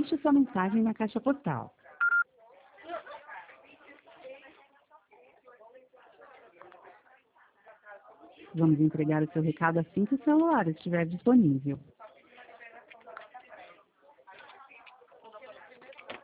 Deixe sua mensagem na caixa postal. Vamos entregar o seu recado assim que o celular estiver disponível.